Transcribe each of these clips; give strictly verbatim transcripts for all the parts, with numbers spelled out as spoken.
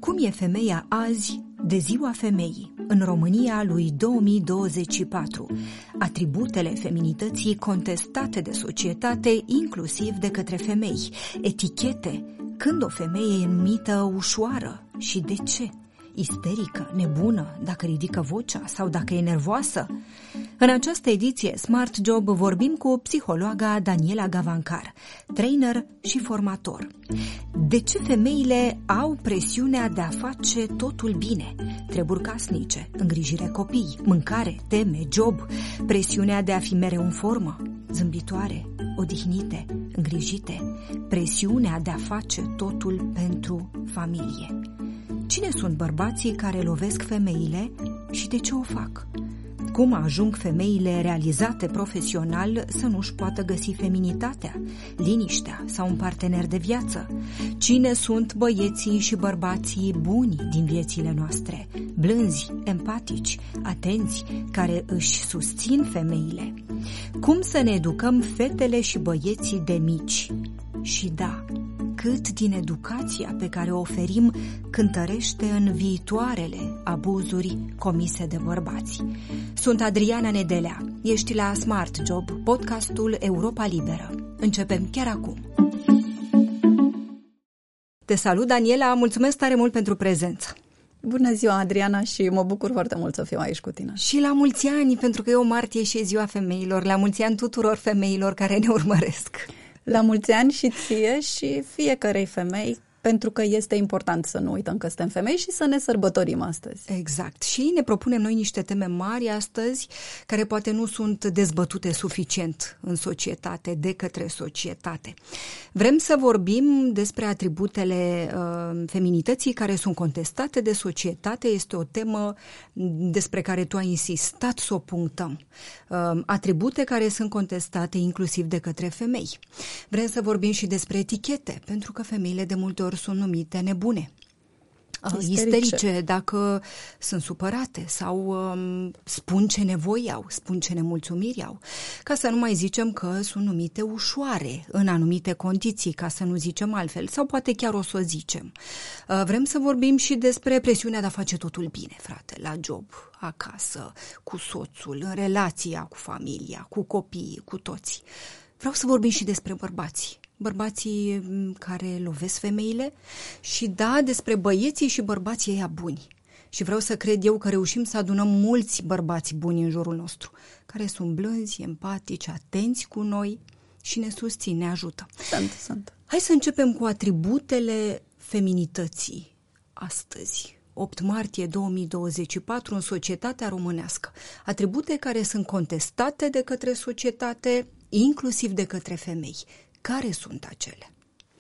Cum e femeia azi de Ziua Femeii în România lui două mii douăzeci și patru? Atributele feminității contestate de societate, inclusiv de către femei. Etichete. Când o femeie e numită ușoară și de ce? Isterică, nebună, dacă ridică vocea sau dacă e nervoasă? În această ediție Smart Job vorbim cu psihologa Daniela Gavancar, trainer și formator. De ce femeile au presiunea de a face totul bine? Treburi casnice, îngrijire copii, mâncare, teme, job, presiunea de a fi mereu în formă, zâmbitoare, odihnite, îngrijite, presiunea de a face totul pentru familie. Cine sunt bărbații care lovesc femeile și de ce o fac? Cum ajung femeile realizate profesional să nu-și poată găsi feminitatea, liniștea sau un partener de viață? Cine sunt băieții și bărbații buni din viețile noastre, blânzi, empatici, atenți, care își susțin femeile? Cum să ne educăm fetele și băieții de mici? Și da, cât din educația pe care o oferim cântărește în viitoarele abuzuri comise de bărbați. Sunt Adriana Nedelea, ești la Smart Job, podcastul Europa Liberă. Începem chiar acum. Te salut, Daniela, mulțumesc tare mult pentru prezență. Bună ziua, Adriana, și mă bucur foarte mult să fiu aici cu tine. Și la mulți ani, pentru că eu martie și e Ziua Femeilor, la mulți ani tuturor femeilor care ne urmăresc. La mulți ani și ție și fiecărei femei, pentru că este important să nu uităm că suntem femei și să ne sărbătorim astăzi. Exact. Și ne propunem noi niște teme mari astăzi, care poate nu sunt dezbătute suficient în societate, de către societate. Vrem să vorbim despre atributele uh, feminității care sunt contestate de societate. Este o temă despre care tu ai insistat să o punctăm. Uh, atribute care sunt contestate inclusiv de către femei. Vrem să vorbim și despre etichete, pentru că femeile de multe ori sunt numite nebune, isterice, isterice dacă sunt supărate sau um, spun ce nevoi au, spun ce nemulțumiri au, ca să nu mai zicem că sunt numite ușoare în anumite condiții, ca să nu zicem altfel, sau poate chiar o să o zicem. Uh, vrem să vorbim și despre presiunea de a face totul bine, frate, la job, acasă, cu soțul, în relația cu familia, cu copiii, cu toții. Vreau să vorbim și despre bărbații. Bărbații care lovesc femeile și da, despre băieții și bărbații ăia buni. Și vreau să cred eu că reușim să adunăm mulți bărbați buni în jurul nostru, care sunt blânzi, empatici, atenți cu noi și ne susțin, ne ajută. Sunt, sunt. Hai să începem cu atributele feminității astăzi. opt martie două mii douăzeci și patru în societatea românească. Atribute care sunt contestate de către societate, inclusiv de către femei. Care sunt acele?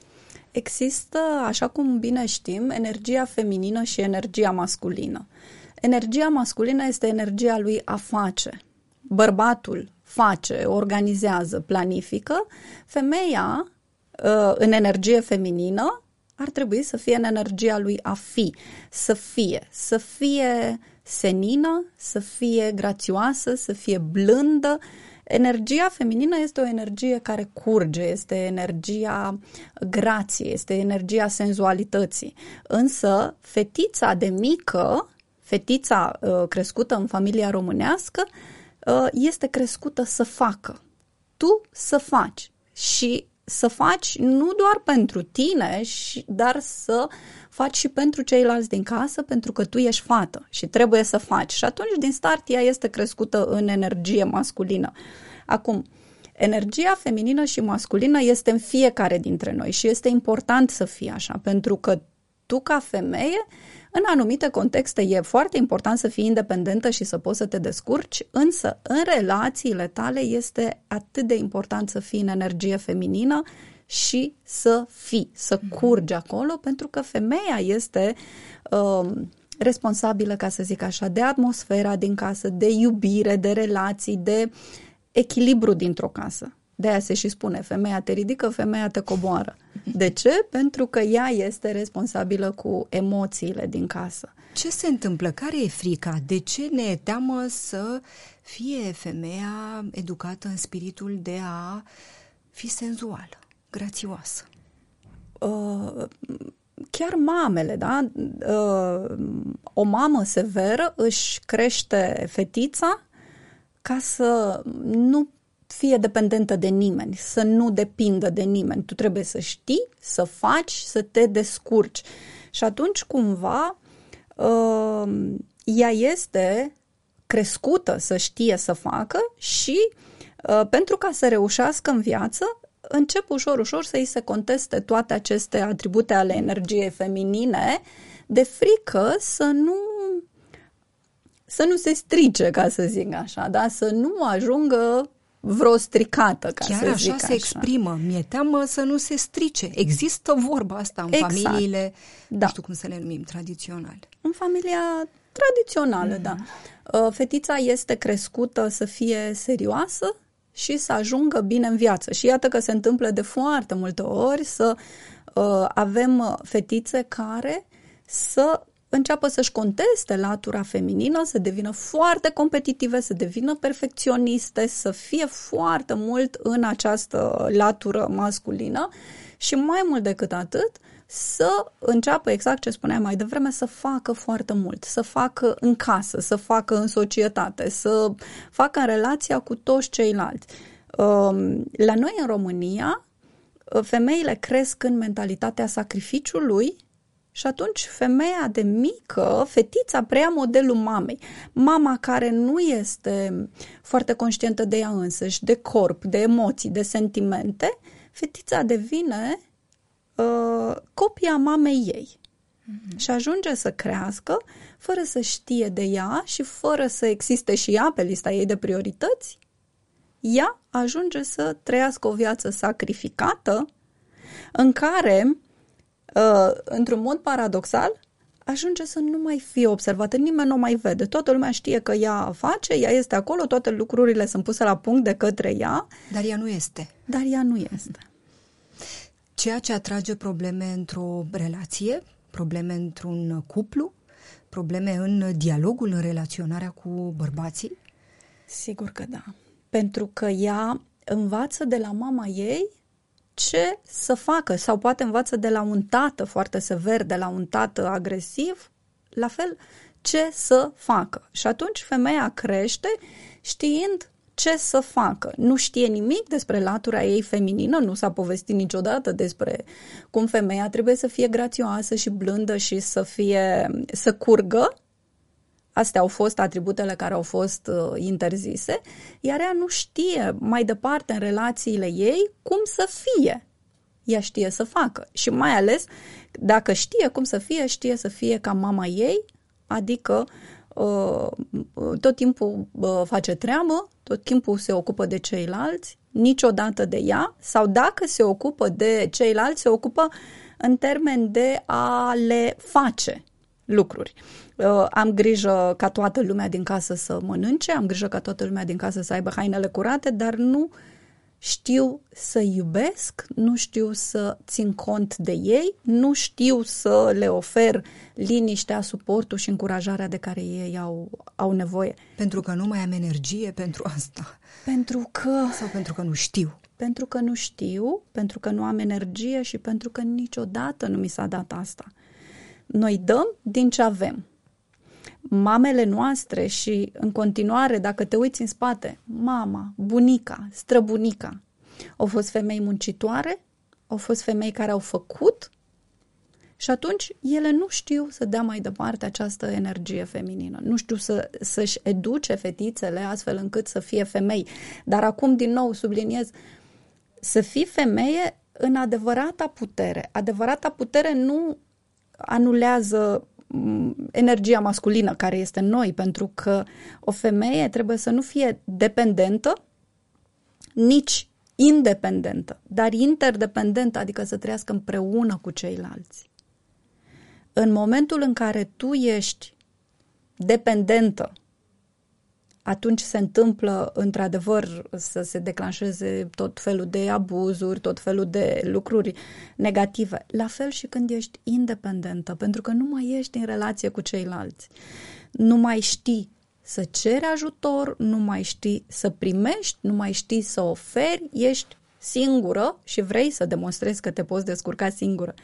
Există, așa cum bine știm, energia feminină și energia masculină. Energia masculină este energia lui a face. Bărbatul face, organizează, planifică. Femeia, în energie feminină, ar trebui să fie în energia lui a fi, să fie, să fie senină, să fie grațioasă, să fie blândă. Energia feminină este o energie care curge, este energia grației, este energia senzualității. Însă, fetița de mică, fetița uh, crescută în familia românească, uh, este crescută să facă. Tu să faci și să faci nu doar pentru tine, dar să faci și pentru ceilalți din casă, pentru că tu ești fată și trebuie să faci. Și atunci, din start, ea este crescută în energie masculină. Acum, energia feminină și masculină este în fiecare dintre noi și este important să fie așa, pentru că tu, ca femeie, în anumite contexte e foarte important să fii independentă și să poți să te descurci, însă în relațiile tale este atât de important să fii în energie feminină și să fii, să curgi acolo, pentru că femeia este uh, responsabilă, ca să zic așa, de atmosfera din casă, de iubire, de relații, de echilibru dintr-o casă. De-aia se și spune, femeia te ridică, femeia te coboară. De ce? Pentru că ea este responsabilă cu emoțiile din casă. Ce se întâmplă? Care e frica? De ce ne e teamă să fie femeia educată în spiritul de a fi senzuală, grațioasă? Uh, chiar mamele, da? O mamă severă își crește fetița ca să nu fie dependentă de nimeni, să nu depindă de nimeni. Tu trebuie să știi, să faci, să te descurci. Și atunci, cumva, ea este crescută să știe să facă și pentru ca să reușească în viață, încep ușor, ușor să îi se conteste toate aceste atribute ale energiei feminine, de frică să nu, să nu se strice, ca să zic așa, da? Să nu ajungă vreo stricată, ca Chiar să așa zic se așa. exprimă. Mi-e teamă să nu se strice. Există vorba asta în Exact. familiile, Da. nu știu cum să le numim, tradiționale. În familia tradițională, mm. da. Fetița este crescută să fie serioasă și să ajungă bine în viață. Și iată că se întâmplă de foarte multe ori să uh, avem fetițe care să înceapă să-și conteste latura feminină, să devină foarte competitive, să devină perfecționiste, să fie foarte mult în această latură masculină și mai mult decât atât, să înceapă, exact ce spuneam mai devreme, să facă foarte mult, să facă în casă, să facă în societate, să facă în relația cu toți ceilalți. La noi în România, femeile cresc în mentalitatea sacrificiului și atunci femeia de mică, fetița, preia modelul mamei. Mama care nu este foarte conștientă de ea însăși, de corp, de emoții, de sentimente, fetița devine uh, copia mamei ei. Mm-hmm. Și ajunge să crească fără să știe de ea și fără să existe și ea pe lista ei de priorități. Ea ajunge să trăiască o viață sacrificată în care, Uh, într-un mod paradoxal, ajunge să nu mai fie observată, nimeni nu o mai vede, toată lumea știe că ea face, ea este acolo, toate lucrurile sunt puse la punct de către ea. Dar ea nu este. Dar ea nu este. Ceea ce atrage probleme într-o relație, probleme într-un cuplu, probleme în dialogul, în relaționarea cu bărbații? Sigur că da. Pentru că ea învață de la mama ei ce să facă, sau poate învață de la un tată foarte sever, de la un tată agresiv, la fel, ce să facă. Și atunci femeia crește știind ce să facă. Nu știe nimic despre latura ei feminină, nu s-a povestit niciodată despre cum femeia trebuie să fie grațioasă și blândă și să fie, să curgă. Astea au fost atributele care au fost uh, interzise, iar ea nu știe mai departe în relațiile ei cum să fie. Ea știe să facă și mai ales dacă știe cum să fie, știe să fie ca mama ei, adică uh, tot timpul uh, face treabă, tot timpul se ocupă de ceilalți, niciodată de ea, sau dacă se ocupă de ceilalți, se ocupă în termen de a le face lucruri. Uh, am grijă ca toată lumea din casă să mănânce, am grijă ca toată lumea din casă să aibă hainele curate, dar nu știu să iubesc, nu știu să țin cont de ei, nu știu să le ofer liniștea, suportul și încurajarea de care ei au, au nevoie. Pentru că nu mai am energie pentru asta. Pentru că... Sau pentru că nu știu. Pentru că nu știu, pentru că nu am energie și pentru că niciodată nu mi s-a dat asta. Noi dăm din ce avem. Mamele noastre și în continuare, dacă te uiți în spate, mama, bunica, străbunica, au fost femei muncitoare, au fost femei care au făcut și atunci ele nu știu să dea mai departe această energie feminină. Nu știu să, să-și educe fetițele astfel încât să fie femei. Dar acum, din nou, subliniez, să fii femeie în adevărata putere. Adevărata putere nu anulează energia masculină care este în noi, pentru că o femeie trebuie să nu fie dependentă, nici independentă, dar interdependentă, adică să trăiască împreună cu ceilalți. În momentul în care tu ești dependentă, atunci se întâmplă într-adevăr să se declanșeze tot felul de abuzuri, tot felul de lucruri negative. La fel și când ești independentă, pentru că nu mai ești în relație cu ceilalți. Nu mai știi să ceri ajutor, nu mai știi să primești, nu mai știi să oferi, ești singură și vrei să demonstrezi că te poți descurca singură.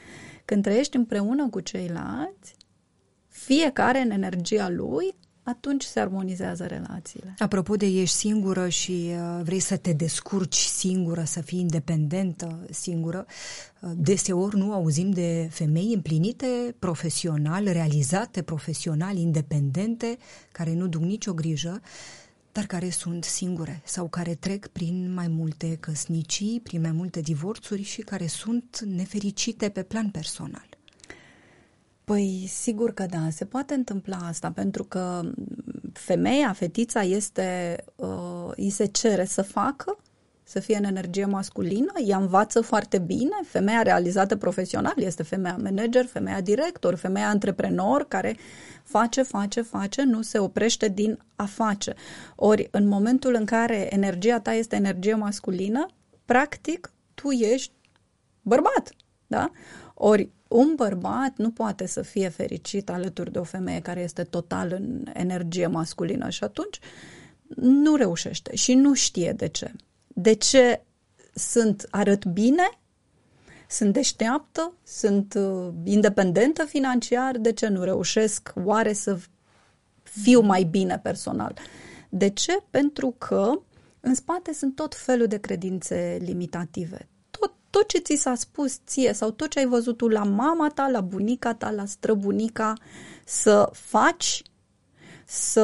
Când trăiești împreună cu ceilalți, fiecare în energia lui, atunci se armonizează relațiile. Apropo de ești singură și uh, vrei să te descurci singură, să fii independentă singură, uh, deseori nu auzim de femei împlinite profesional, realizate profesional, independente, care nu duc nicio grijă, dar care sunt singure sau care trec prin mai multe căsnicii, prin mai multe divorțuri și care sunt nefericite pe plan personal. Păi, sigur că da, se poate întâmpla asta, pentru că femeia, fetița, este, uh, îi se cere să facă, să fie în energie masculină, ea învață foarte bine, femeia realizată profesional este femeia manager, femeia director, femeia antreprenor, care face, face, face, nu se oprește din a face. Ori, în momentul în care energia ta este energie masculină, practic, tu ești bărbat, da? Ori, un bărbat nu poate să fie fericit alături de o femeie care este total în energie masculină și atunci nu reușește și nu știe de ce. De ce sunt, arăt bine, sunt deșteaptă, sunt uh, independentă financiar, de ce nu reușesc oare să fiu mai bine personal? De ce? Pentru că în spate sunt tot felul de credințe limitative. Tot, tot ce ți s-a spus ție sau tot ce ai văzut tu la mama ta, la bunica ta, la străbunica, să faci, să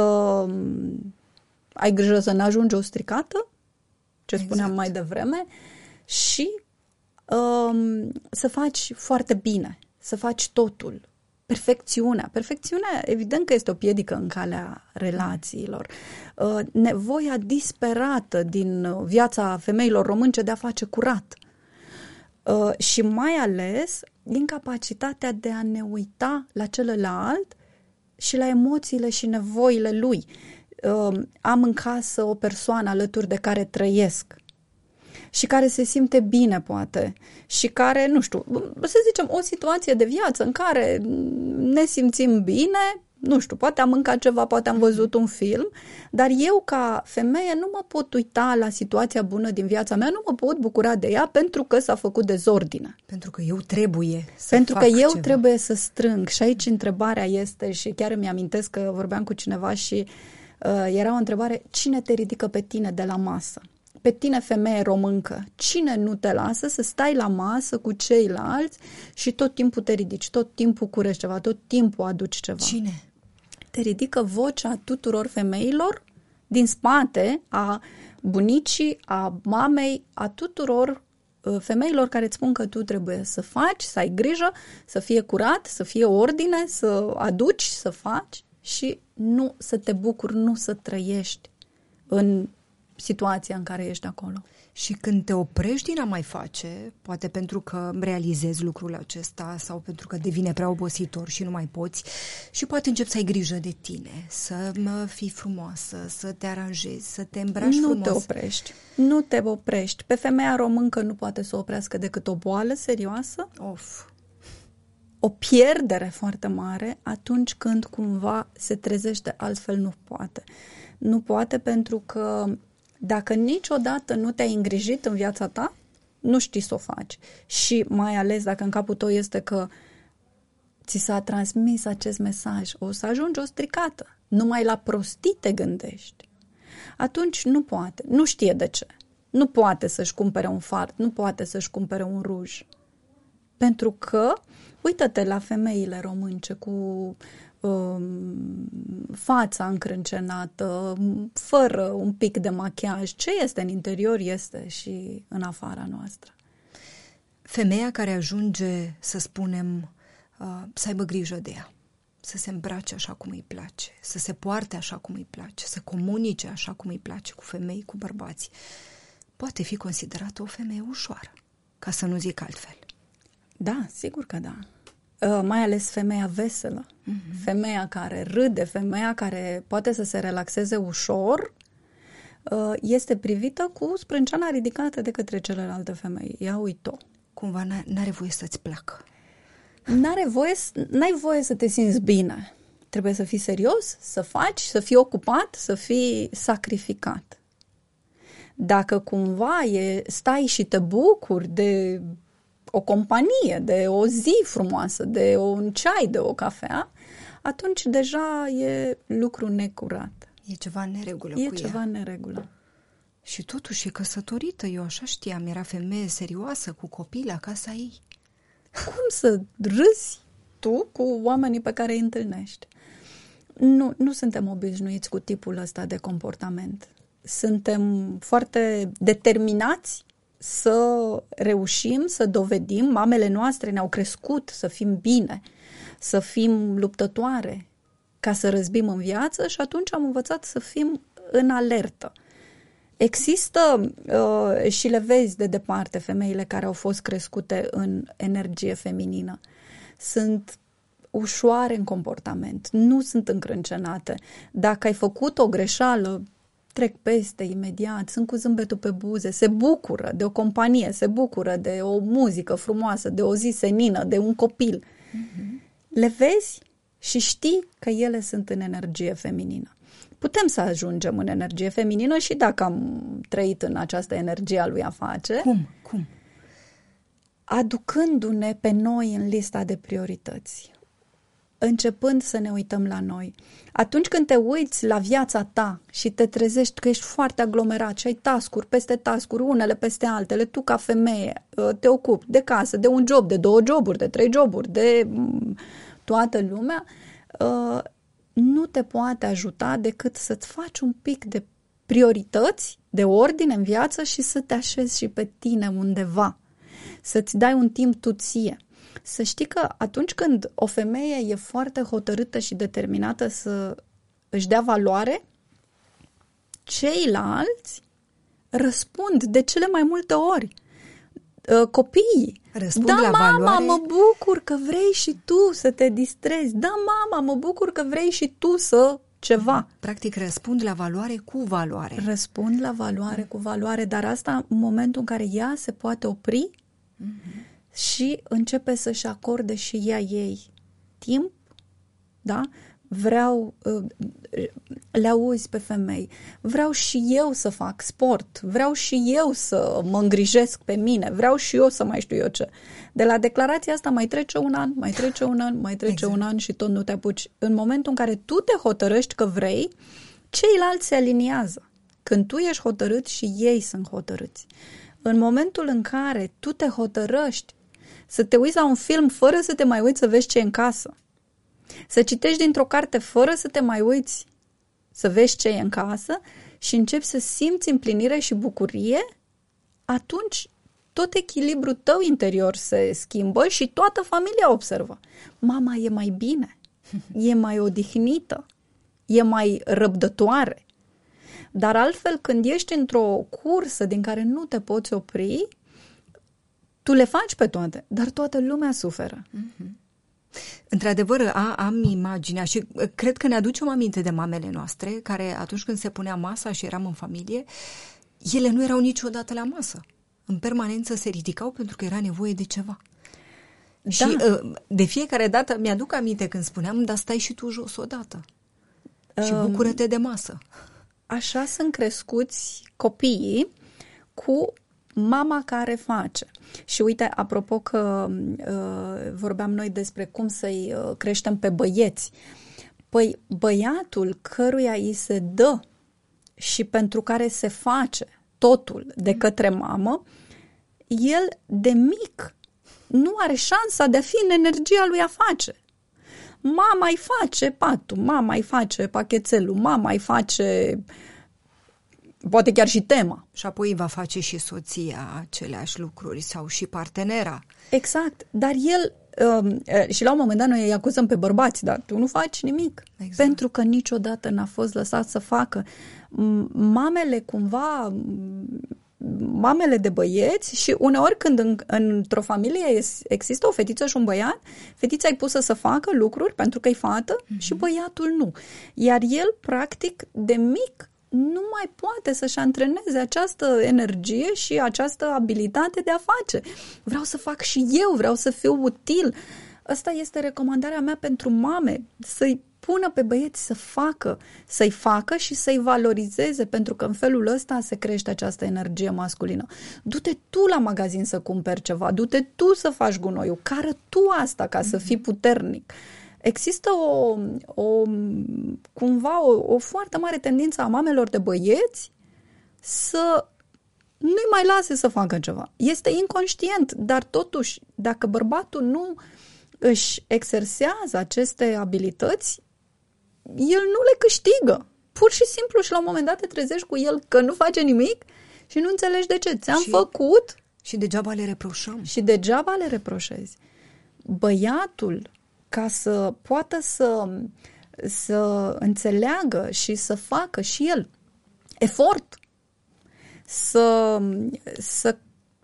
ai grijă să n-ajungi o stricată, ce spuneam exact. mai devreme, și um, să faci foarte bine, să faci totul. Perfecțiunea. Perfecțiunea, evident că este o piedică în calea relațiilor. Uh, nevoia disperată din viața femeilor românce de a face curat. Uh, și mai ales incapacitatea de a ne uita la celălalt și la emoțiile și nevoile lui. Uh, am în casă o persoană alături de care trăiesc și care se simte bine, poate, și care, nu știu, să zicem, o situație de viață în care ne simțim bine, nu știu, poate am mâncat ceva, poate am văzut un film, dar eu, ca femeie, nu mă pot uita la situația bună din viața mea, nu mă pot bucura de ea pentru că s-a făcut dezordine. Pentru că eu trebuie să Pentru fac că eu ceva. trebuie să strâng. Și aici întrebarea este, și chiar îmi amintesc că vorbeam cu cineva și uh, era o întrebare, cine te ridică pe tine de la masă? Pe tine, femeie româncă, cine nu te lasă să stai la masă cu ceilalți și tot timpul te ridici, tot timpul curești ceva, tot timpul aduci ceva? Cine? Te ridică vocea tuturor femeilor din spate, a bunicii, a mamei, a tuturor uh, femeilor care îți spun că tu trebuie să faci, să ai grijă, să fie curat, să fie ordine, să aduci, să faci și nu să te bucuri, nu să trăiești în situația în care ești acolo. Și când te oprești din a mai face, poate pentru că realizezi lucrul acesta sau pentru că devine prea obositor și nu mai poți, și poate începi să ai grijă de tine, să fii frumoasă, să te aranjezi, să te îmbraci nu frumos. Nu te oprești. Nu te oprești. Pe femeia româncă nu poate să oprească decât o boală serioasă, of. o pierdere foarte mare atunci când cumva se trezește, altfel nu poate. Nu poate pentru că dacă niciodată nu te-ai îngrijit în viața ta, nu știi să o faci. Și mai ales dacă în capul tău este că ți s-a transmis acest mesaj, o să ajungi o stricată, numai la prostii te gândești, atunci nu poate, nu știe de ce. Nu poate să-și cumpere un fard, nu poate să-și cumpere un ruj. Pentru că, uită-te la femeile românce cu fața încrâncenată, fără un pic de machiaj. Ce este în interior este și în afara noastră. Femeia care ajunge, să spunem, să aibă grijă de ea, să se îmbrace așa cum îi place, să se poarte așa cum îi place, să comunice așa cum îi place cu femei, cu bărbați, poate fi considerată o femeie ușoară, ca să nu zic altfel. Da, sigur că da. Uh, mai ales femeia veselă, uh-huh. femeia care râde, femeia care poate să se relaxeze ușor, uh, este privită cu sprânceana ridicată de către celelalte femei. Ia uite-o. Cumva n-are voie să-ți placă. N-are voie, n-ai voie să te simți bine. Trebuie să fii serios, să faci, să fii ocupat, să fii sacrificat. Dacă cumva e, stai și te bucuri de o companie, de o zi frumoasă, de un ceai, de o cafea, atunci deja e lucru necurat. E ceva în neregulă E cu ceva ea. în neregulă. Și totuși e căsătorită, eu așa știam, era femeie serioasă, cu copii la casa ei. Cum să râzi tu cu oamenii pe care îi întâlnești? Nu, nu suntem obișnuiți cu tipul ăsta de comportament. Suntem foarte determinați să reușim, să dovedim. Mamele noastre ne-au crescut să fim bine, să fim luptătoare, ca să răzbim în viață și atunci am învățat să fim în alertă. Există uh, și le vezi de departe femeile care au fost crescute în energie feminină. Sunt ușoare în comportament, nu sunt încrâncenate. Dacă ai făcut o greșeală, trec peste imediat, sunt cu zâmbetul pe buze, se bucură de o companie, se bucură de o muzică frumoasă, de o zi senină, de un copil. Mm-hmm. Le vezi și știi că ele sunt în energie feminină. Putem să ajungem în energie feminină și dacă am trăit în această energie a lui a face. Cum? Cum? Aducându-ne pe noi în lista de priorități. Începând să ne uităm la noi. Atunci când te uiți la viața ta și te trezești că ești foarte aglomerat și ai task-uri peste task-uri, unele peste altele, tu ca femeie te ocupi de casă, de un job, de două joburi, de trei joburi, de toată lumea, nu te poate ajuta decât să-ți faci un pic de priorități, de ordine în viață și să te așezi și pe tine undeva. Să-ți dai un timp tu ție. Să știi că atunci când o femeie e foarte hotărâtă și determinată să își dea valoare, ceilalți răspund de cele mai multe ori. Copiii. Răspund da, la mama, valoare... mă bucur că vrei și tu să te distrezi. Da, mama, mă bucur că vrei și tu să ceva. Practic răspund la valoare cu valoare. Răspund la valoare cu valoare, dar asta în momentul în care ea se poate opri mm-hmm. și începe să-și acorde și ea ei timp, da? Vreau, le auzi pe femei, vreau și eu să fac sport, vreau și eu să mă îngrijesc pe mine, vreau și eu să mai știu eu ce. De la declarația asta mai trece un an, mai trece un an, mai trece exact. un an și tot nu te apuci. În momentul în care tu te hotărăști că vrei, ceilalți se aliniază. Când tu ești hotărât și ei sunt hotărâți. În momentul în care tu te hotărăști să te uiți la un film fără să te mai uiți să vezi ce e în casă, să citești dintr-o carte fără să te mai uiți să vezi ce e în casă și începi să simți împlinire și bucurie, atunci tot echilibrul tău interior se schimbă și toată familia observă. Mama e mai bine, e mai odihnită, e mai răbdătoare. Dar altfel, când ești într-o cursă din care nu te poți opri, tu le faci pe toate, dar toată lumea suferă. Mm-hmm. Într-adevăr, a, am imaginea și cred că ne aducem aminte de mamele noastre, care atunci când se punea masa și eram în familie, ele nu erau niciodată la masă. În permanență se ridicau pentru că era nevoie de ceva. Da. Și de fiecare dată mi-aduc aminte când spuneam, dar stai și tu jos odată și bucură-te de masă. Așa sunt crescuți copiii cu mama care face. Și uite, apropo că uh, vorbeam noi despre cum să-i uh, creștem pe băieți. Păi băiatul căruia îi se dă și pentru care se face totul de către mamă, el de mic nu are șansa de a fi în energia lui a face. Mama îi face patul, mama îi face pachetelul, mama îi face poate chiar și tema. Și apoi va face și soția aceleași lucruri sau și partenera. Exact, dar el uh, și la un moment dat noi îi acuzăm pe bărbați, dar tu nu faci nimic. Exact. Pentru că niciodată n-a fost lăsat să facă. Mamele cumva, mamele de băieți și uneori când în, într-o familie există o fetiță și un băiat, fetița e pusă să facă lucruri pentru că e fată mm-hmm. și băiatul nu. Iar el, practic, de mic, nu mai poate să-și antreneze această energie și această abilitate de a face. Vreau să fac și eu, vreau să fiu util. Asta este recomandarea mea pentru mame, să-i pună pe băieți să facă, să-i facă și să-i valorizeze, pentru că în felul ăsta se crește această energie masculină. Du-te tu la magazin să cumperi ceva, du-te tu să faci gunoiul, cară tu asta ca să fii puternic. Există o, o cumva o, o foarte mare tendință a mamelor de băieți să nu-i mai lase să facă ceva. Este inconștient, dar totuși, dacă bărbatul nu își exersează aceste abilități, el nu le câștigă. Pur și simplu și la un moment dat te trezești cu el că nu face nimic și nu înțelegi de ce. Ți-am și, făcut. Și degeaba le reproșăm. Și degeaba le reproșezi. Băiatul, ca să poată să, să înțeleagă și să facă și el efort, să, să,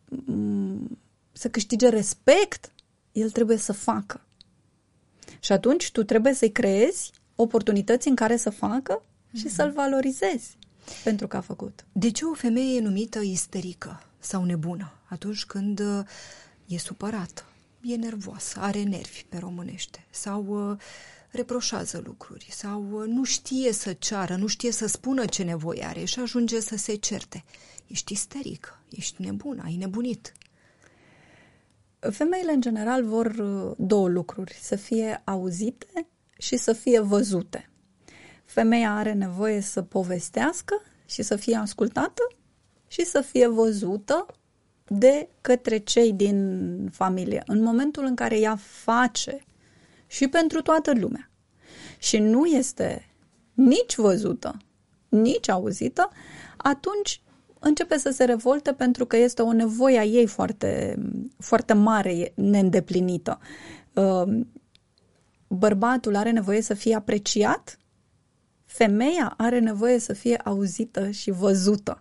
să câștige respect, el trebuie să facă. Și atunci tu trebuie să-i creezi oportunități în care să facă și mm-hmm. să-l valorizezi pentru că a făcut. De ce o femeie e numită isterică sau nebună atunci când e supărată, e nervoasă, are nervi pe românește sau uh, reproșează lucruri sau uh, nu știe să ceară, nu știe să spună ce nevoie are și ajunge să se certe? Ești isterică, ești nebună, ai nebunit. Femeile în general vor două lucruri, să fie auzite și să fie văzute. Femeia are nevoie să povestească și să fie ascultată și să fie văzută de către cei din familie. În momentul în care ea face și pentru toată lumea și nu este nici văzută, nici auzită, atunci începe să se revolte pentru că este o nevoie a ei foarte, foarte mare, neîndeplinită. Bărbatul are nevoie să fie apreciat, femeia are nevoie să fie auzită și văzută.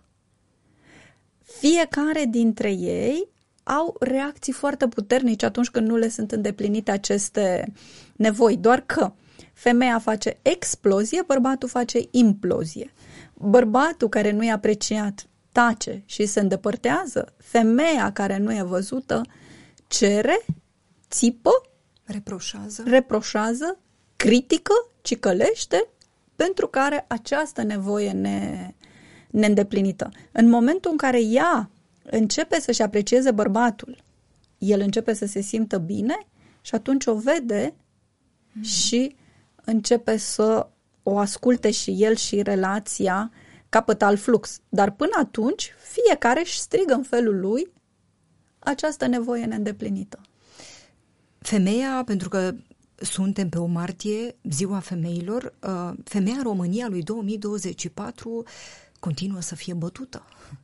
Fiecare dintre ei au reacții foarte puternice atunci când nu le sunt îndeplinite aceste nevoi, doar că femeia face explozie, bărbatul face implozie. Bărbatul care nu e apreciat tace și se îndepărtează, femeia care nu e văzută cere, țipă, reproșează, reproșează, critică, cicălește, pentru că are această nevoie ne, neîndeplinită. În momentul în care ea începe să-și aprecieze bărbatul, el începe să se simtă bine și atunci o vede mm. și începe să o asculte și el și relația capătă alt flux. Dar până atunci, fiecare își strigă în felul lui această nevoie neîndeplinită. Femeia, pentru că suntem pe o martie, ziua femeilor, femeia în România lui două mii douăzeci și patru continuă să fie bătută.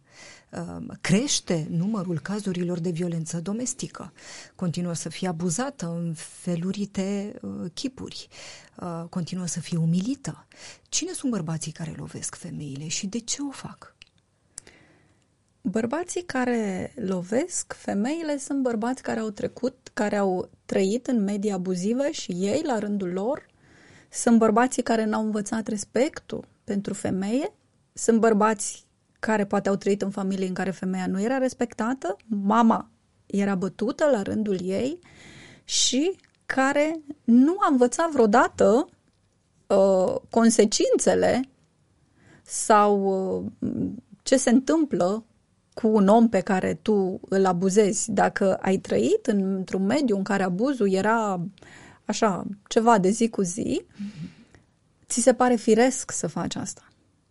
Crește numărul cazurilor de violență domestică, continuă să fie abuzată în felurite chipuri, continuă să fie umilită. Cine sunt bărbații care lovesc femeile și de ce o fac? Bărbații care lovesc femeile sunt bărbați care au trecut, care au trăit în medii abuzive și ei, la rândul lor, sunt bărbații care n-au învățat respectul pentru femeie, sunt bărbați care poate au trăit în familii în care femeia nu era respectată, mama era bătută la rândul ei și care nu a învățat vreodată uh, consecințele sau uh, ce se întâmplă cu un om pe care tu îl abuzezi. Dacă ai trăit într-un mediu în care abuzul era așa, ceva de zi cu zi, mm-hmm. ți se pare firesc să faci asta.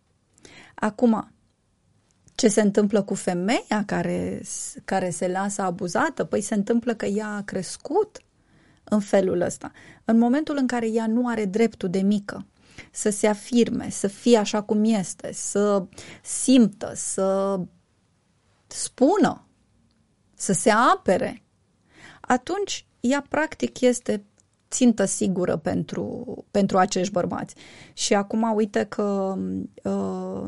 Acum, ce se întâmplă cu femeia care, care se lasă abuzată? Păi se întâmplă că ea a crescut în felul ăsta. În momentul în care ea nu are dreptul de mică să se afirme, să fie așa cum este, să simtă, să spună, să se apere, atunci ea practic este țintă sigură pentru, pentru acești bărbați. Și acum uite că uh,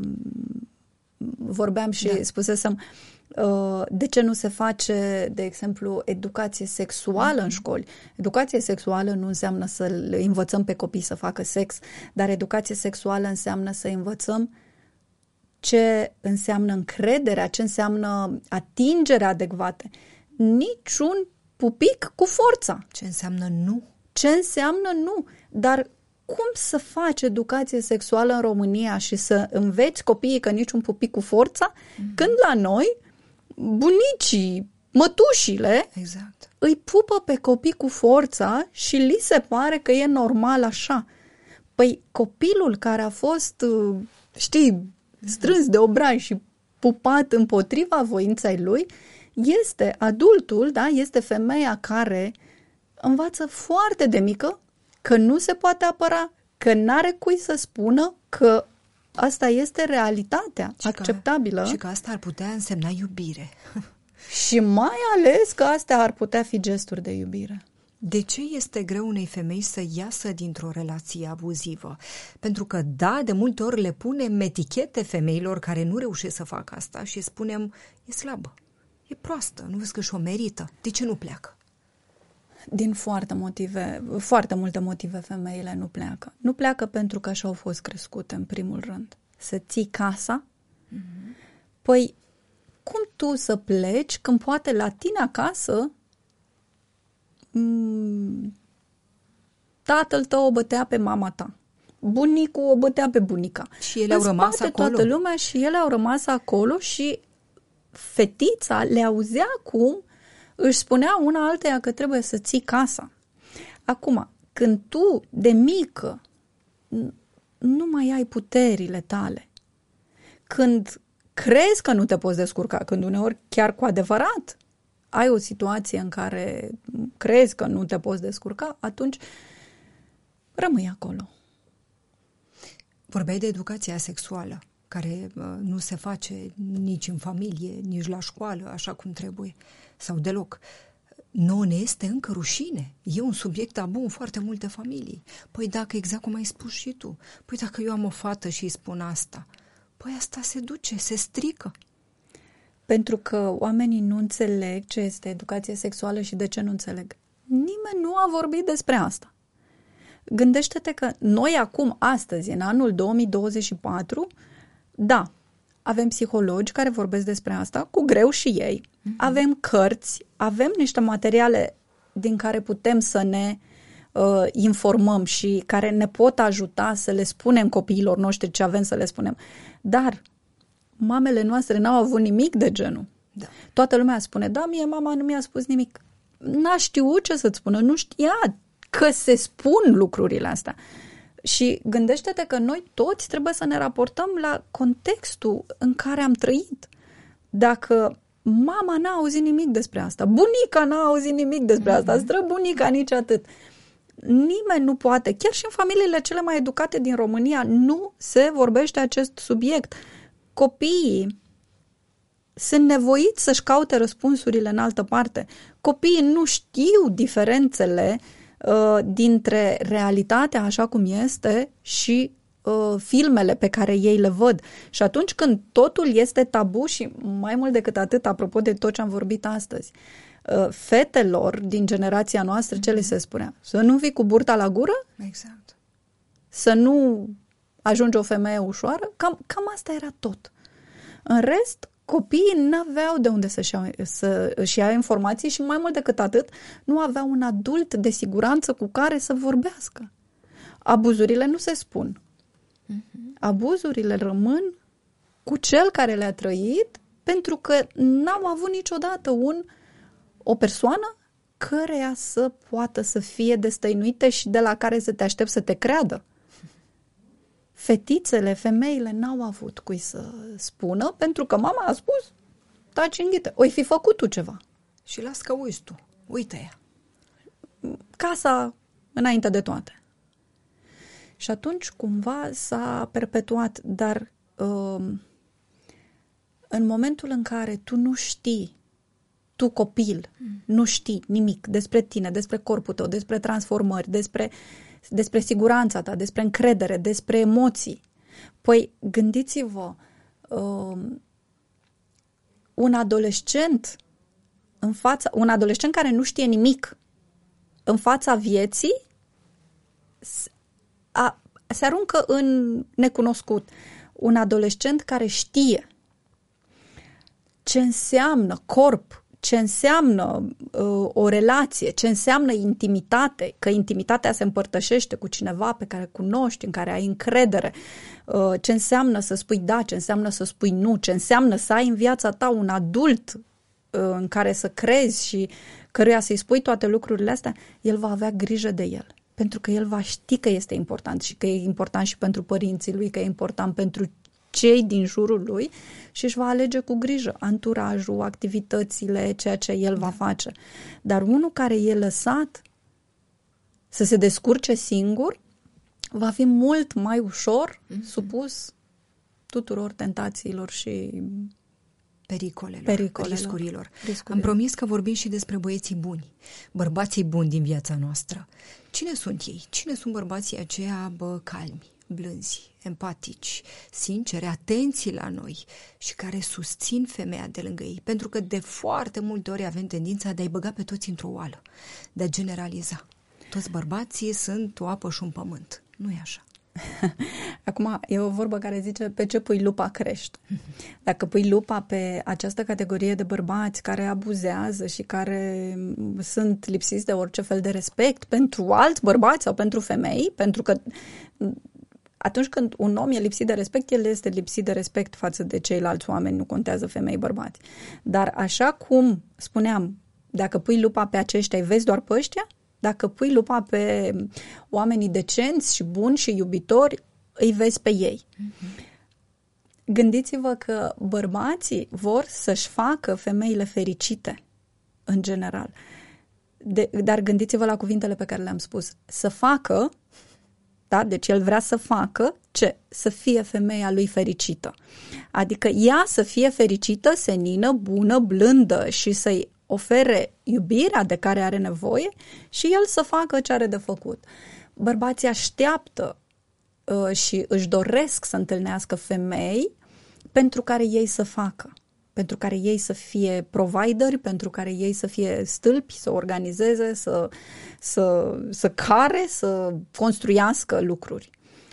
vorbeam și da. spusesem uh, de ce nu se face, de exemplu, educație sexuală mm-hmm. în școli. Educație sexuală nu înseamnă să le învățăm pe copii să facă sex, dar educație sexuală înseamnă să învățăm ce înseamnă încrederea, ce înseamnă atingerea adecvată. Niciun pupic cu forța. Ce înseamnă nu. Ce înseamnă nu. Dar cum să faci educație sexuală în România și să înveți copiii că niciun pupic cu forța, mm-hmm. când la noi bunicii, mătușile exact. îi pupă pe copii cu forța și li se pare că e normal așa. Păi copilul care a fost, știi, strâns de obraj și pupat împotriva voinței lui, este adultul, da, este femeia care învață foarte de mică că nu se poate apăra, că n-are cui să spună că asta este realitatea și acceptabilă. Că, și că asta ar putea însemna iubire. Și mai ales că astea ar putea fi gesturi de iubire. De ce este greu unei femei să iasă dintr-o relație abuzivă? Pentru că, da, de multe ori le punem etichete femeilor care nu reușesc să facă asta și spunem, e slabă, e proastă, nu vezi că și-o merită. De ce nu pleacă? Din foarte motive, foarte multe motive femeile nu pleacă. Nu pleacă pentru că așa au fost crescute, în primul rând. Să ții casa? Mm-hmm. Păi, cum tu să pleci când poate la tine acasă tatăl tău o bătea pe mama ta, bunicul o bătea pe bunica. Și ele au rămas acolo. Toată lumea și ele au rămas acolo și fetița le auzea cum își spunea una alteia că trebuie să ții casa. Acum, când tu de mică nu mai ai puterile tale, când crezi că nu te poți descurca, când uneori chiar cu adevărat ai o situație în care crezi că nu te poți descurca, atunci rămâi acolo. Vorbeai de educația sexuală, care uh, nu se face nici în familie, nici la școală, așa cum trebuie, sau deloc. Nouă ne este încă rușine. E un subiect tabu în foarte multe familii. Păi dacă, exact cum ai spus și tu, păi dacă eu am o fată și îi spun asta, păi asta se duce, se strică. Pentru că oamenii nu înțeleg ce este educație sexuală și de ce nu înțeleg. Nimeni nu a vorbit despre asta. Gândește-te că noi acum, astăzi, în anul două mii douăzeci și patru, da, avem psihologi care vorbesc despre asta, cu greu și ei. Mm-hmm. Avem cărți, avem niște materiale din care putem să ne uh, informăm și care ne pot ajuta să le spunem copiilor noștri ce avem să le spunem. Dar mamele noastre n-au avut nimic de genul. Da. Toată lumea spune, da, mie mama nu mi-a spus nimic. N-a știut ce să-ți spună, nu știa că se spun lucrurile astea. Și gândește-te că noi toți trebuie să ne raportăm la contextul în care am trăit. Dacă mama n-a auzit nimic despre asta, bunica n-a auzit nimic despre asta, străbunica nici atât. Nimeni nu poate, chiar și în familiile cele mai educate din România, nu se vorbește acest subiect. Copiii sunt nevoiți să-și caute răspunsurile în altă parte. Copiii nu știu diferențele uh, dintre realitatea așa cum este și uh, filmele pe care ei le văd. Și atunci când totul este tabu și mai mult decât atât, apropo de tot ce am vorbit astăzi, uh, fetelor din generația noastră, ce le se spunea? Să nu vii cu burta la gură? Exact. Să nu ajungi o femeie ușoară? Cam, cam asta era tot. În rest, copiii n-aveau de unde să-și ia, să-și ia informații și mai mult decât atât, nu aveau un adult de siguranță cu care să vorbească. Abuzurile nu se spun. Uh-huh. Abuzurile rămân cu cel care le-a trăit pentru că n-au avut niciodată un, o persoană căreia să poată să fie destăinuite și de la care să te aștepți să te creadă. Fetițele, femeile n-au avut cui să spună pentru că mama a spus, taci înghită, oi fi făcut tu ceva. Și las că uiți tu, uite-ea. Casa înainte de toate. Și atunci cumva s-a perpetuat, dar um, în momentul în care tu nu știi, tu copil, mm. nu știi nimic despre tine, despre corpul tău, despre transformări, despre despre siguranța ta, despre încredere, despre emoții. Păi, gândiți-vă, um, un adolescent în fața, un adolescent care nu știe nimic în fața vieții a, se aruncă în necunoscut. Un adolescent care știe ce înseamnă corp, ce înseamnă uh, o relație, ce înseamnă intimitate, că intimitatea se împărtășește cu cineva pe care cunoști, în care ai încredere, uh, ce înseamnă să spui da, ce înseamnă să spui nu, ce înseamnă să ai în viața ta un adult uh, în care să crezi și căruia să-i spui toate lucrurile astea, el va avea grijă de el. Pentru că el va ști că este important și că e important și pentru părinții lui, că e important pentru cei din jurul lui și își va alege cu grijă anturajul, activitățile, ceea ce el va face. Dar unul care e lăsat să se descurce singur va fi mult mai ușor mm-hmm. supus tuturor tentațiilor și pericolelor, pericolelor riscurilor. riscurilor. Am promis că vorbim și despre băieții buni, bărbații buni din viața noastră. Cine sunt ei? Cine sunt bărbații aceia bă, calmi, blânzi, empatici, sinceri, atenți la noi și care susțin femeia de lângă ei? Pentru că de foarte multe ori avem tendința de a-i băga pe toți într-o oală, de a generaliza. Toți bărbații sunt o apă și un pământ. Nu e așa. Acum, e o vorbă care zice, pe ce pui lupa crește. Dacă pui lupa pe această categorie de bărbați care abuzează și care sunt lipsiți de orice fel de respect pentru alți bărbați sau pentru femei, pentru că atunci când un om e lipsit de respect, el este lipsit de respect față de ceilalți oameni, nu contează femei, bărbați. Dar așa cum spuneam, dacă pui lupa pe aceștia, îi vezi doar pe ăștia? Dacă pui lupa pe oamenii decenți și buni și iubitori, îi vezi pe ei. Mm-hmm. Gândiți-vă că bărbații vor să-și facă femeile fericite, în general. De, dar gândiți-vă la cuvintele pe care le-am spus. Să facă, da? Deci el vrea să facă ce? Să fie femeia lui fericită. Adică ea să fie fericită, senină, bună, blândă și să-i ofere iubirea de care are nevoie și el să facă ce are de făcut. Bărbații așteaptă uh, și își doresc să întâlnească femei pentru care ei să facă, pentru care ei să fie provideri, pentru care ei să fie stâlpi, să organizeze, să, să, să care, să construiască lucruri.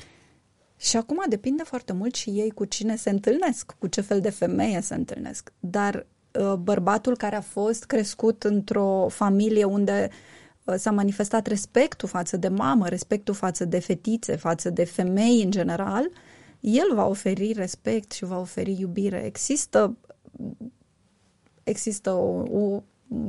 Și acum depinde foarte mult și ei cu cine se întâlnesc, cu ce fel de femeie se întâlnesc. Dar bărbatul care a fost crescut într-o familie unde s-a manifestat respectul față de mamă, respectul față de fetițe, față de femei în general, el va oferi respect și va oferi iubire. Există, există o, o,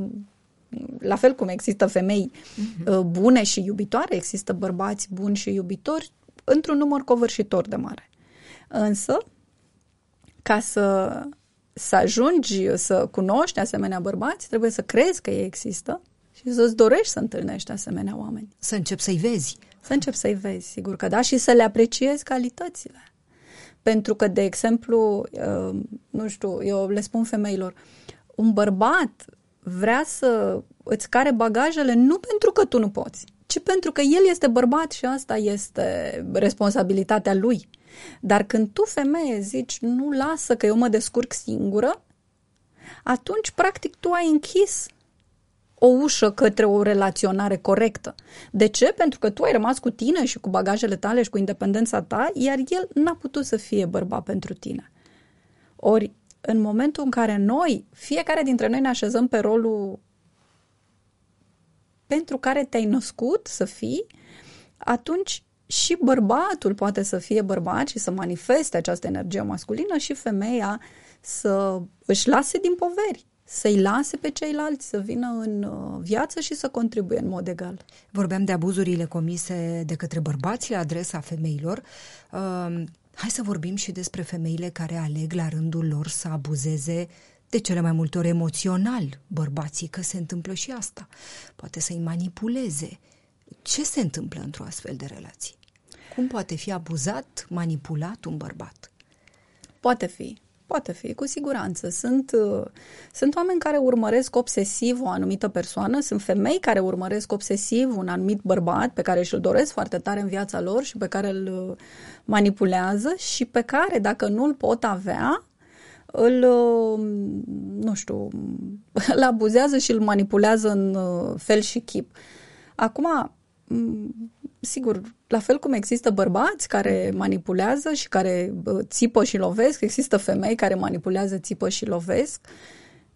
la fel cum există femei uh-huh. bune și iubitoare, există bărbați buni și iubitori într-un număr covârșitor de mare. Însă, ca să să ajungi să cunoști asemenea bărbați, trebuie să crezi că ei există și să-ți dorești să întâlnești asemenea oameni. Să începi să-i vezi. Să începi să-i vezi, sigur că da, și să le apreciezi calitățile. Pentru că, de exemplu, nu știu, eu le spun femeilor, un bărbat vrea să îți care bagajele nu pentru că tu nu poți, ci pentru că el este bărbat și asta este responsabilitatea lui. Dar când tu, femeie, zici, nu, lasă că eu mă descurc singură, atunci, practic, tu ai închis o ușă către o relaționare corectă. De ce? Pentru că tu ai rămas cu tine și cu bagajele tale și cu independența ta, iar el n-a putut să fie bărbat pentru tine. Ori, în momentul în care noi, fiecare dintre noi ne așezăm pe rolul pentru care te-ai născut să fii, atunci și bărbatul poate să fie bărbat și să manifeste această energie masculină și femeia să își lase din poveri, să-i lase pe ceilalți să vină în viață și să contribuie în mod egal. Vorbeam de abuzurile comise de către bărbați la adresa femeilor. Uh, hai să vorbim și despre femeile care aleg la rândul lor să abuzeze de cele mai multe ori emoțional bărbații, că se întâmplă și asta. Poate să-i manipuleze. Ce se întâmplă într-o astfel de relație? Cum poate fi abuzat, manipulat un bărbat? Poate fi, poate fi, cu siguranță. Sunt, uh, sunt oameni care urmăresc obsesiv o anumită persoană, sunt femei care urmăresc obsesiv un anumit bărbat pe care și-l doresc foarte tare în viața lor și pe care îl uh, manipulează și pe care, dacă nu îl pot avea, îl, uh, nu știu, îl abuzează și îl manipulează în uh, fel și chip. Acum, sigur, la fel cum există bărbați care manipulează și care țipă și lovesc, există femei care manipulează, țipă și lovesc.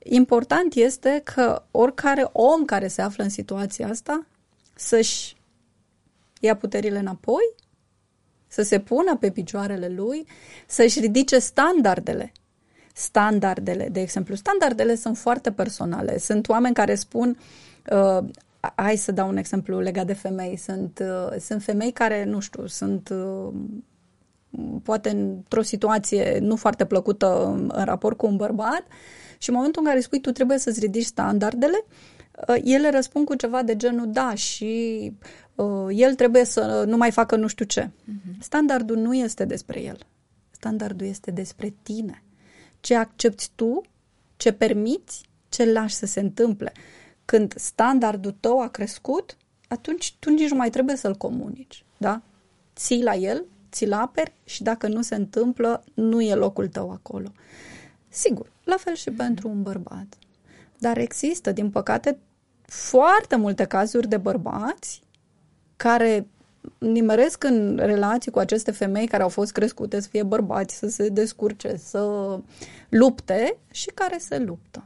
important este că oricare om care se află în situația asta să-și ia puterile înapoi, să se pună pe picioarele lui, să-și ridice standardele. Standardele, de exemplu, standardele sunt foarte personale. Sunt oameni care spun, uh, hai să dau un exemplu legat de femei, sunt, uh, sunt femei care, nu știu, sunt uh, poate într-o situație nu foarte plăcută în, în raport cu un bărbat și în momentul în care spui tu trebuie să-ți ridici standardele, uh, ele răspund cu ceva de genul da și uh, el trebuie să nu mai facă nu știu ce. Uh-huh. Standardul nu este despre el. Standardul este despre tine. Ce accepti tu, ce permiți, ce lași să se întâmple. Când standardul tău a crescut, atunci tu nici nu mai trebuie să-l comunici. Da? Ții la el, ți-l aperi și dacă nu se întâmplă, nu e locul tău acolo. Sigur, la fel și mm-hmm. pentru un bărbat. Dar există, din păcate, foarte multe cazuri de bărbați care nimeresc în relații cu aceste femei care au fost crescute să fie bărbați, să se descurce, să lupte și care se luptă.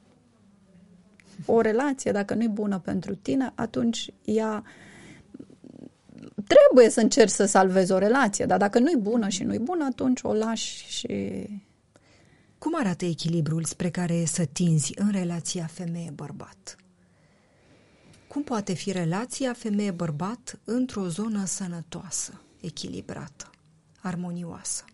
O relație, dacă nu e bună pentru tine, atunci ea trebuie să încerci să salvezi o relație, dar dacă nu e bună și nu e bună, atunci o lași și... Cum arată echilibrul spre care să tinzi în relația femeie-bărbat? Cum poate fi relația femeie-bărbat într-o zonă sănătoasă, echilibrată, armonioasă?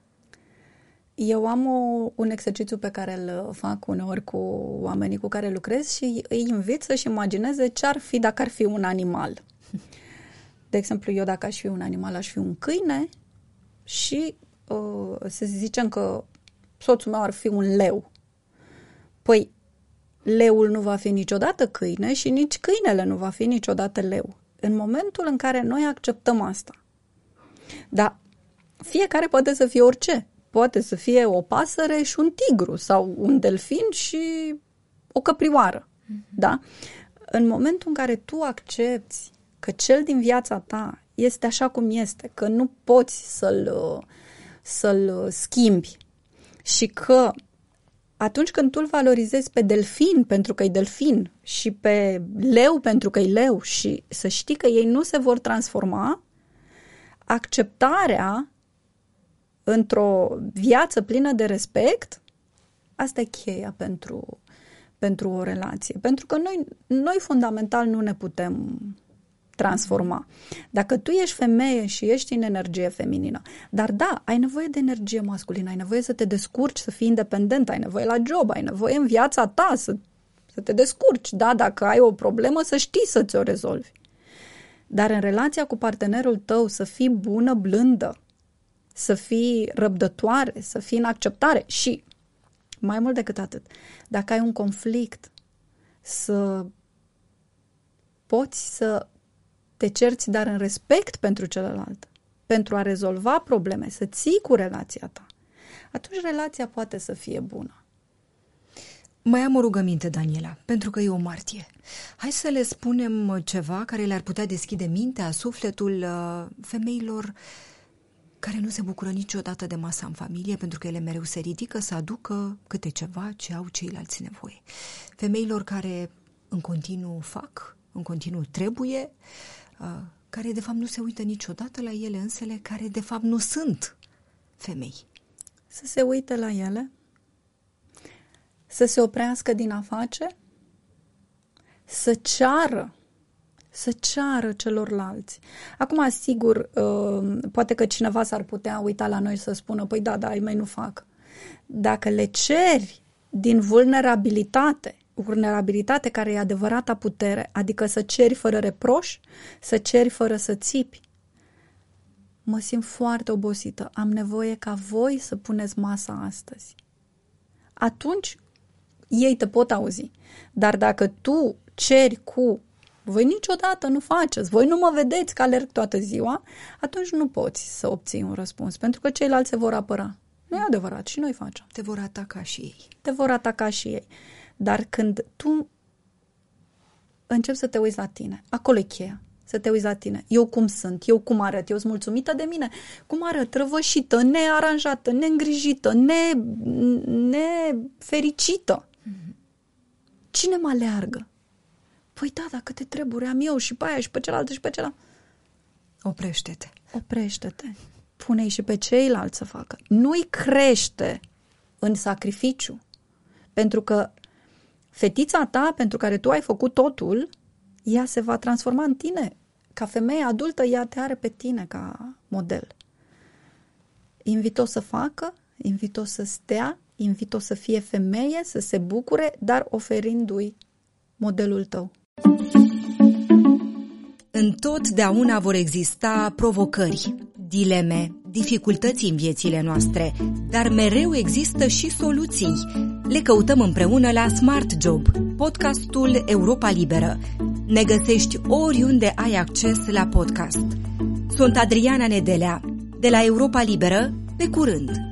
Eu am o, un exercițiu pe care îl fac uneori cu oamenii cu care lucrez și îi invit să-și imagineze ce ar fi dacă ar fi un animal. De exemplu, eu dacă aș fi un animal, aș fi un câine și uh, să zicem că soțul meu ar fi un leu. Păi, leul nu va fi niciodată câine și nici câinele nu va fi niciodată leu. În momentul în care noi acceptăm asta. Dar fiecare poate să fie orice. Poate să fie o pasăre și un tigru sau un delfin și o căprioară. Mm-hmm. Da? În momentul în care tu accepti că cel din viața ta este așa cum este, că nu poți să-l, să-l schimbi și că atunci când tu îl valorizezi pe delfin pentru că e delfin și pe leu pentru că e leu și să știi că ei nu se vor transforma, acceptarea într-o viață plină de respect, asta e cheia pentru, pentru o relație. Pentru că noi, noi fundamental nu ne putem transforma. Dacă tu ești femeie și ești în energie feminină, dar da, ai nevoie de energie masculină, ai nevoie să te descurci, să fii independent, ai nevoie la job, ai nevoie în viața ta să, să te descurci. Da, dacă ai o problemă, să știi să ți-o rezolvi. Dar în relația cu partenerul tău să fii bună, blândă, să fii răbdătoare, să fii în acceptare și, mai mult decât atât, dacă ai un conflict, să poți să te cerți, dar în respect pentru celălalt, pentru a rezolva probleme, să ții cu relația ta, atunci relația poate să fie bună. Mai am o rugăminte, Daniela, pentru că e o martie. Hai să le spunem ceva care le-ar putea deschide mintea, sufletul femeilor care nu se bucură niciodată de masa în familie, pentru că ele mereu se ridică să aducă câte ceva ce au ceilalți nevoie. Femeilor care în continuu fac, în continuu trebuie, care de fapt nu se uită niciodată la ele însele, care de fapt nu sunt femei. Să se uite la ele, să se oprească din a face, să ceară, să ceară celorlalți. Acum, sigur, poate că cineva s-ar putea uita la noi să spună, păi da, da, ai mei nu fac. Dacă le ceri din vulnerabilitate, vulnerabilitate care e adevărata putere, adică să ceri fără reproș, să ceri fără să țipi. Mă simt foarte obosită, am nevoie ca voi să puneți masa astăzi. Atunci ei te pot auzi. Dar dacă tu ceri cu voi niciodată nu faceți, voi nu mă vedeți că alerg toată ziua, atunci nu poți să obții un răspuns, pentru că ceilalți se vor apăra. Nu e adevărat și noi facem. Te vor ataca și ei. Te vor ataca și ei. Dar când tu începi să te uiți la tine, acolo e cheia, să te uiți la tine. Eu cum sunt, eu cum arăt, eu sunt mulțumită de mine, cum arăt, răvășită, nearanjată, neîngrijită, ne, nefericită. Mm-hmm. Cine mă aleargă? Păi da, dar câte treburi am eu și pe aia și pe cealaltă și pe cealaltă. Oprește-te. Oprește-te. Pune-i și pe ceilalți să facă. Nu-i crește în sacrificiu. Pentru că fetița ta, pentru care tu ai făcut totul, ea se va transforma în tine. Ca femeie adultă, ea te are pe tine ca model. Invit-o să facă, invit-o să stea, invit-o să fie femeie, să se bucure, dar oferindu-i modelul tău. Întotdeauna vor exista provocări, dileme, dificultăți în viețile noastre, dar mereu există și soluții. Le căutăm împreună la Smart Job, podcastul Europa Liberă. Ne găsești oriunde ai acces la podcast. Sunt Adriana Nedelea, de la Europa Liberă, pe curând!